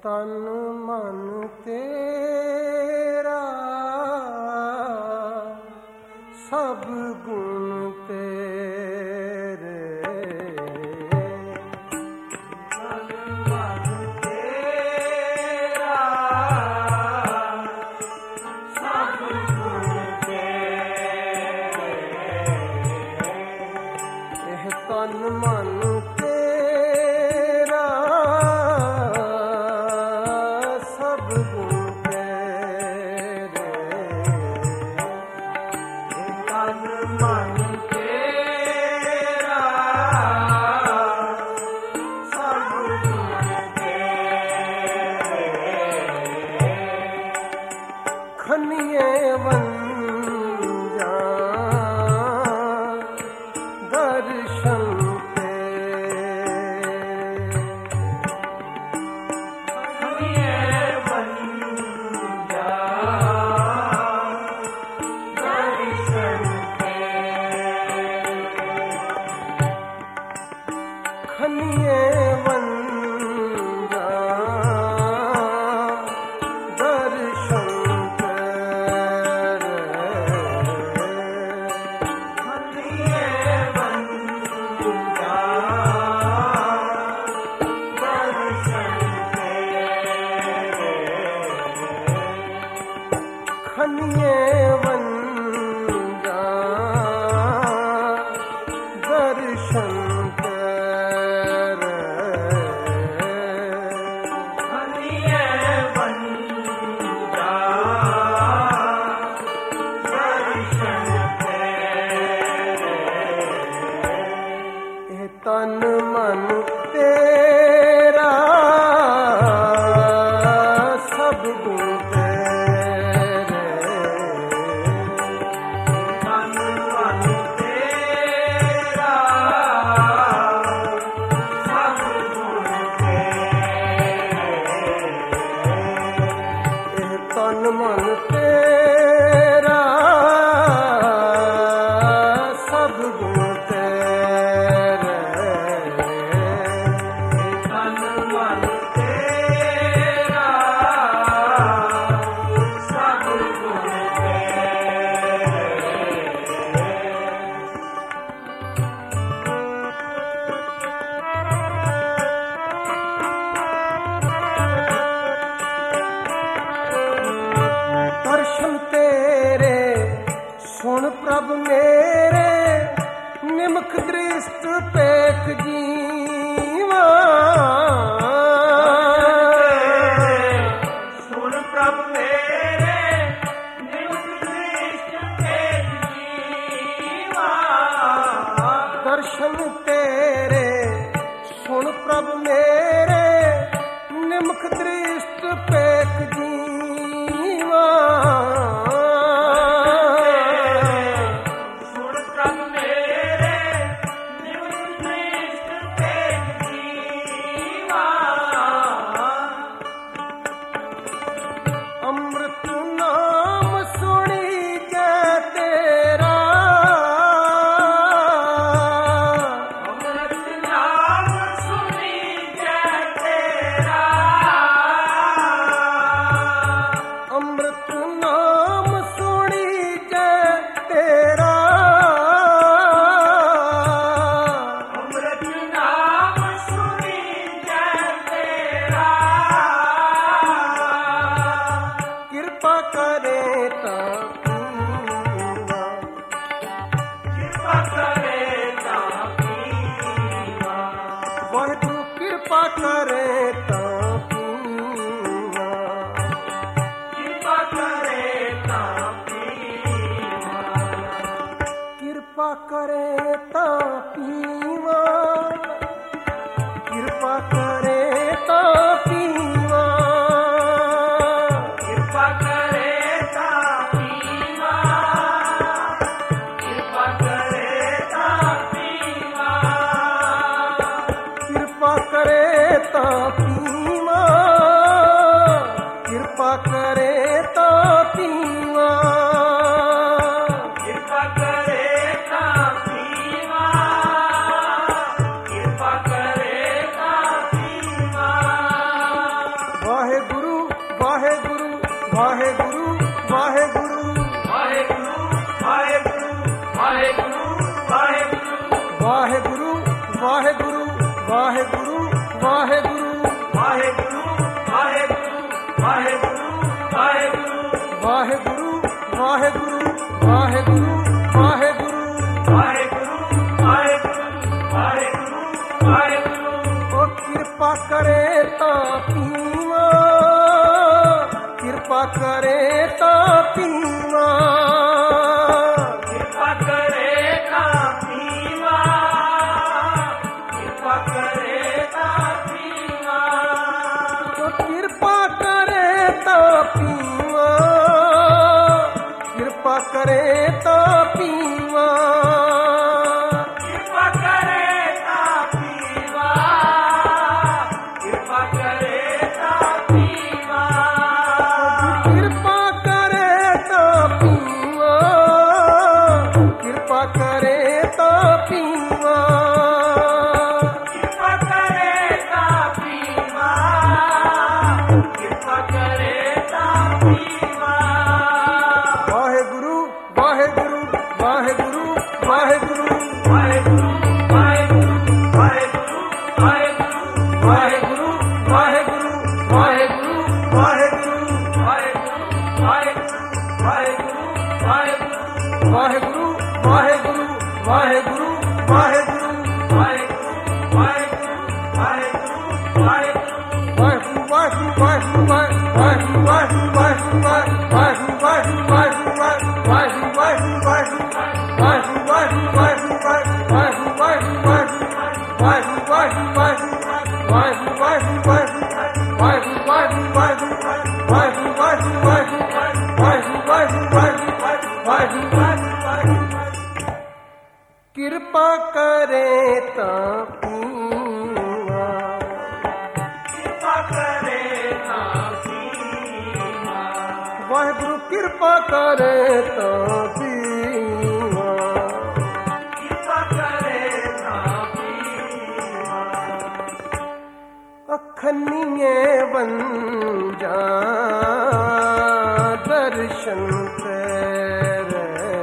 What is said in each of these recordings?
ਤਨ ਮਨ ਤੇਰਾ ਸਭ ਗੁਣ ਤੇਰੇ। ਤਨ ਮਨ ਤੇਰਾ ਸਭ ਗੁਣ ਤੇਰੇ। ਇਹ ਤਨ ਮਨ ਖਨੀਏ ਵੰਜਾਂ ਦਰਸ਼ਨ ਤਨ ਮਨ ਤੇਰਾ ਸਭ ਗੁਣ ਤੇਰੇ। ਤਨ ਮਨ ਤੇਰਾ ਸਭ ਗੁਣ ਤੇਰੇ। ਇਹ ਤਨ ਮਨ ਤੇਰਾ ਸਭ ਗੁਣ ਤੇਰੇ। ਦਰਸ਼ਨ ਤੇਰੇ ਸੁਣ ਪ੍ਰਭ ਮੇਰੇ ਨਿਮਖ ਦ੍ਰਿਸ਼ਟ ਪੇਖ ਜੀਵਾ। ਸੁਣ ਪ੍ਰਭ ਮੇਰੇ ਨਿਮਖ ਦ੍ਰਿਸ਼ਟ ਪੇਖ ਜੀਵਾ। ਦਰਸ਼ਨ ਤੇਰੇ ਸੁਣ ਪ੍ਰਭ ਮੇਰੇ ਨਿਮਖ ਦ੍ਰਿਸ਼ਟ ਪੇਖ ਜੀਵਾ। ਅੰਮ੍ਰਿਤ ਨਾਮ ਸੁਣੀ ਜੈ ਤੇਰਾ। ਅੰਮ੍ਰਿਤ ਨਾਮ ਸੁਣੀ ਜੈ ਤੇਰਾ। ਅੰਮ੍ਰਿਤ ਨਾਮ ਸੁਣੀ ਜੈ ਤੇਰਾ। ਅੰਮ੍ਰਿਤ ਨਾਮ ਸੁਣੀ ਜੈ ਤੇਰਾ। ਕਿਰਪਾ ਕਰੇ ਤਾਂ ਪੀਵਾ। ਕਿਰਪਾ ਕਰੇ ਤਾਂ ਪੀਵਾ। ਵਾਹਿਗੁਰੂ ਕਿਰਪਾ ਕਰੇ ਤਾਂ ਪੀਵਾ। ਕਿਰਪਾ ਕਰੇ ਤਾਂ ਪੀਵਾ। ਕਿਰਪਾ ਕਰੇ ਤਾਂ ਪੀਵਾ। ਕਿਰਪਾ ਕਰੇ ਤਾਂ ਪੀਵਾ। ਕਿਰਪਾ ਕਰੇ ਤਾਂ ਪੀਵਾ। ਕਿਰਪਾ ਕਰੇ ਤਾਂ ਪੀਵਾ। ਕਿਰਪਾ ਕਰੇ ਤਾਂ ਪੀਵਾ। ਕਿਰਪਾ ਕਰੇ ਤਾਂ ਪੀਵਾ। ਕਿਰਪਾ ਕਰੇ ਤਾਂ ਪੀਵਾ। ਕਿਰਪਾ ਕਰੇ ਤਾਂ ਪੀਵਾ। ਵਾਹਿਗੁਰੂ ਵਾਹਿਗੁਰੂ ਵਾਹਿਗੁਰੂ ਵਾਹਿਗੁਰੂ ਵਾਹਿਗੁਰੂ ਵਾਹਿਗੁਰੂ ਵਾਹਿਗੁਰੂ ਉਹ ਕਿਰਪਾ ਕਰੇ ਤਾਂ ਪੀਵਾ, ਕਿਰਪਾ ਕਰੇ ਤਾਂ ਪੀਵਾ, ਕਿਰਪਾ ਕਰੇ ਤਾਂ ਪੀਵਾ, ਕਿਰਪਾ ਕਰੇ ਤਾਂ ਪੀਵਾ, ਉਹ ਕਿਰਪਾ ਕਰੇ ਤਾਂ ਪੀਵਾ, ਕਿਰਪਾ ਕਰੇ ਤਾਂ ਪੀਵਾ, ਕਿਰਪਾ ਕਰੇ ਤਾਂ ਪੀਵਾ, ਕਿਰਪਾ ਕਰੇ ਤਾਂ ਪੀਵਾ, ਕਿਰਪਾ ਕਰੇ ਤਾਂ ਪੀਵਾ, ਕਿਰਪਾ ਕਰੇ ਤਾਂ ਪੀਵਾ, ਕਿਰਪਾ ਕਰੇ ਤਾਂ ਪੀਵਾ, ਕਿਰਪਾ ਕਰੇ ਤਾਂ ਪੀਵਾ। ਵਾਹਿਗੁਰੂ ਵਾਹਿਗੁਰੂ ਵਾਹਿਗੁਰੂ ਵਾਹਿਗੁਰੂ ਵਾਹਿਗੁਰੂ ਵਾਹਿਗੁਰੂ ਵਾਹਿਗੁਰੂ ਵਾਹਿਗੁਰੂ ਵਾਹਿਗੁਰੂ ਵਾਹਿਗੁਰੂ ਵਾਹਿਗੁਰੂ ਵਾਹਿਗੁਰੂ ਵਾਹਿਗੁਰੂ ਵਾਹਿਗੁਰੂ ਵਾਹਿਗੁਰੂ ਕਿਰਪਾ ਕਰੇ ਤਾਂ ਪੀਵਾ, ਵਾਹਿਗੁਰੂ ਕਿਰਪਾ ਕਰੇ ਤਾਂ ਪੀਵਾ, ਅਖਨੀਏ ਵੰਜਾ ਦਰਸ਼ਨ ਤੇਰੇ,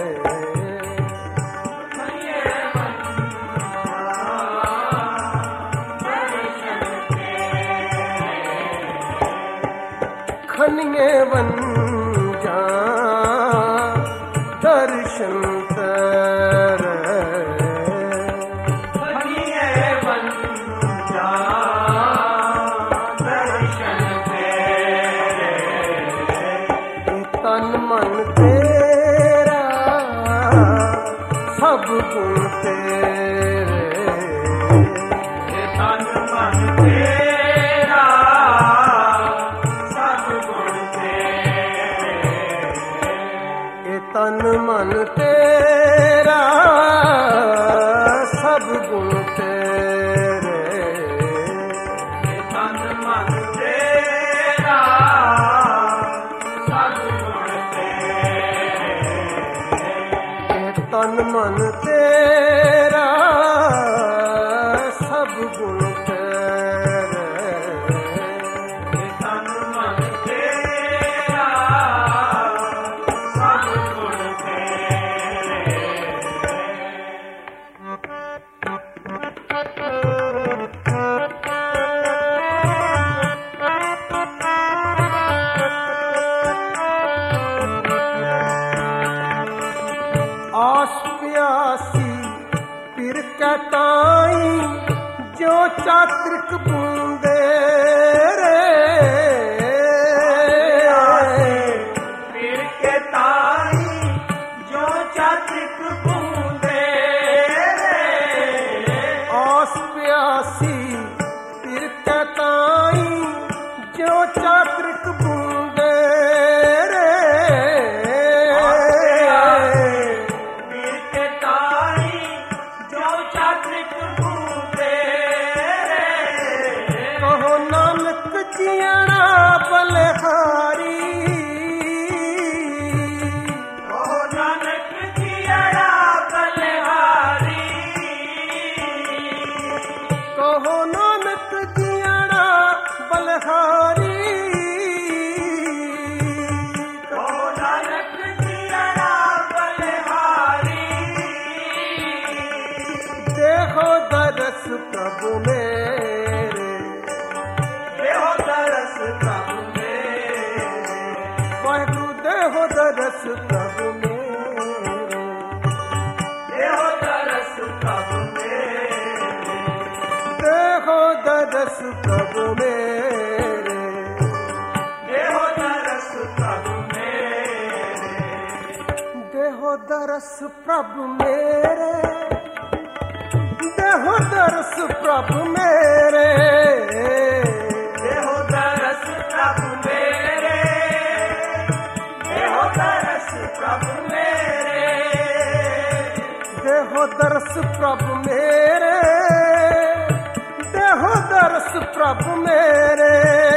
ਖਨੀਏ ਵੰਜਾ ਦਰਸ਼ਨ ਤੇਰੇ, ਤਨ ਮਨ ਤੇਰਾ ਸਭ ਗੁਣ ਤੇਰੇ, ਇਹ ਤਨ ਮਨ ਤੇਰਾ ਸਭ ਗੁਣ ਤੇਰੇ, ਇਹ ਤਨ ਮਨ ਤੇਰਾ ਸਭ ਗੁਣ ਤੇਰੇ, ਆਸ ਪਿਆਸੀ ਫਿਰ ਕਤਾਈ ਜੋ ਚਾਤ੍ਰਿਕ ਬੂੰਦੇ ਰੇ, ਆਸ ਪਿਆਸੀ ਫਿਰ ਕਤਾਈ ਜੋ ਚਾਤ੍ਰਿਕ ਬੂੰਦੇ ਰੇ, ਕਹੋ ਨਾਨਕ ਜੀਣਾ ਬਲਿਹਾਰੀ, ਨਾਨਕ ਜੀੜਾ ਦਰਸ ਪ੍ਰਭ ਮੇਰੇ, ਦੇਹੋ ਦਰਸ ਪ੍ਰਭ ਮੇਰੇ, ਦੇਹੋ ਦਰਸ ਪ੍ਰਭ ਮੇਰੇ, ਦੇਹੋ ਦਰਸ ਪ੍ਰਭ ਮੇਰੇ, ਦੇਹੋ ਦਰਸ ਪ੍ਰਭ ਮੇਰੇ, ਦੇਹੋ ਦਰਸ ਪ੍ਰਭ ਮੇਰੇ, ਦੇਹੋ ਦਰਸ ਪ੍ਰਭ ਮੇਰੇ, ਦੇਹੋ ਦਰਸ ਪ੍ਰਭ ਮੇਰੇ, ਦੇਹੋ ਦਰਸ ਪ੍ਰਭ ਮੇਰੇ, ਦੇਹੋ ਦਰਸ ਪ੍ਰਭ ਮੇਰੇ,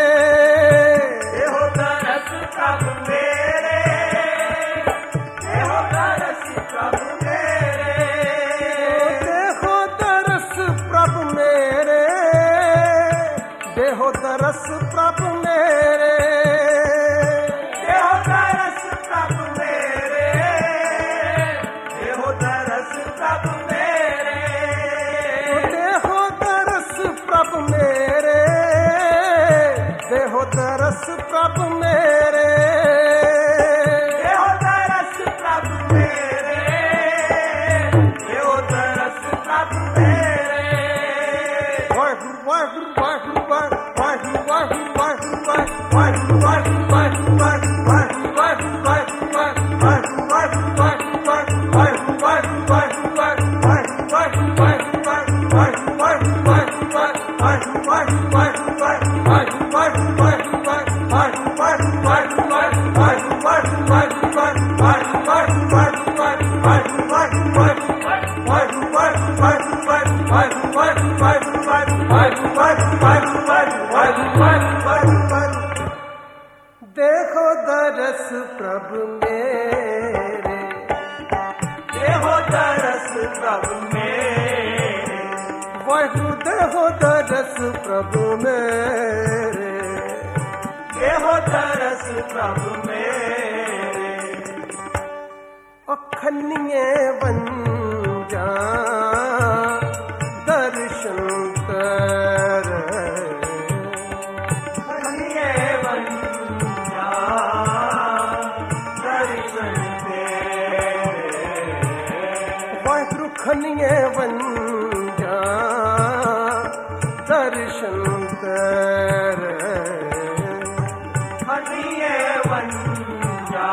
ਦੇਹੋ ਦਰਸ ਪ੍ਰਭ ਮੇਰੇ, ਦੇਹੋ ਦਰਸ ਪ੍ਰਭ ਮੇਰੇ, ਦੇਹੋ ਦਰਸ ਪ੍ਰਭ ਮੇਰੇ, ਦੇਹੋ ਦਰਸ ਪ੍ਰਭ ਮੇਰੇ, ਦੇਹੋ ਦਰਸ ਪ੍ਰਭ ਮੇਰੇ, ਦੇਹੋ ਦਰਸ ਪ੍ਰਭ ਮੇਰੇ, ਦੇਹੋ ਦਰਸ ਪ੍ਰਭ ਮੇਰੇ, ਦੇਹੋ ਦਰਸ ਪ੍ਰਭ ਮੇਰੇ, ਦੇਹੋ ਦਰਸ ਪ੍ਰਭ ਮੇਰੇ, ਦੇਹੋ ਦਰਸ ਪ੍ਰਭ ਮੇਰੇ, ਵਾਹਿਗੁਰੂ ਵਾਹਿਗੁਰੂ ਵਾਹਿਗੁਰੂ ਵਾਹਿਗੁਰੂ ਵਾਹਿਗੁਰੂ ਵਾਹਿਗੁਰੂ ਵਾਹਿਗੁਰੂ ਵਾਹਿਗੁਰੂ ਵਾਹਿਗੁਰੂ ਵਾਹਿਗੁਰੂ ਦੇਖੋ ਦਰਸ ਪ੍ਰਭ ਮੇਰੇ, ਦੇਹੋ ਦਰਸ ਪ੍ਰਭ ਮੇਰੇ, ਵਾਹਿਗੁਰੂ ਦੇਹੋ ਦਰਸ ਪ੍ਰਭ ਮੇਰੇ, ਦੇਹੋ ਦਰਸ ਪ੍ਰਭ ਮੇਰੇ, ਅਖੰਨੀਏ ਵੰਜਾਂ ਦਰਸ਼ਨ ਕਰ, ਖੰਨੀਏ ਵੰਜਾ ਦਰਸ਼ਨ ਤੇਰੇ, ਵਾਹਿਗੁਰੂ ਖੰਨੀਏ ਵੰਜਾਂ ਦਰਸ਼ਨ ਕਰ, ਖੰਨੀਏ ਵੰਜਾ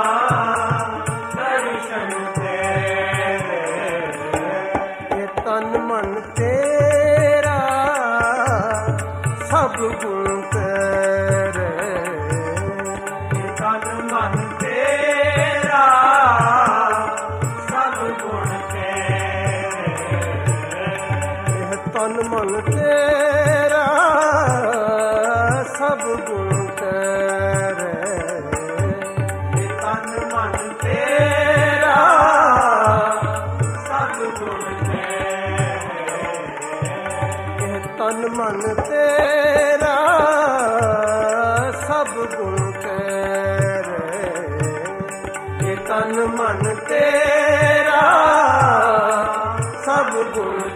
ਦਰਸ਼ਨ ਤੇਰੇ, ਇਹ ਤਨ ਮਨ ਤੇਰਾ ਸਭ ਗੁਣ ਤੇਰੇ, ਤਨ ਮਨ ਤੇਰਾ ਸਭ ਗੁਣ ਤੇਰੇ, ਇਹ ਤਨ ਮਨ ਤੇਰਾ ਸਭ ਗੁਣ ਤੇਰੇ, ਤਨ ਮਨ ਤੇਰਾ ਸਭ ਗੁਣ ਤੇਰੇ, ਇਹ ਤਨ ਮਨ ਤੇਰਾ ਸਭ ਗੁਣ ਤੇਰੇ, ਇਹ ਤਨ ਮਨ ਤੇਰਾ ਸਭ ਗੁਣ